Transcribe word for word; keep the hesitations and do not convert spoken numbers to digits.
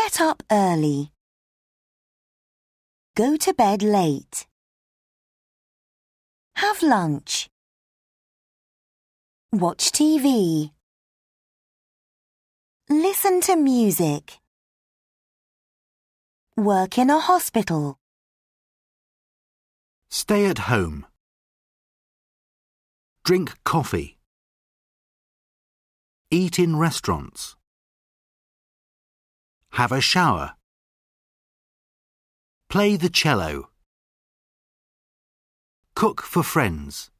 Get up early. Go to bed late. Have lunch. Watch T V. Listen to music. Work in a hospital. Stay at home. Drink coffee. Eat in restaurants. Have a shower. Play the cello. Cook for friends.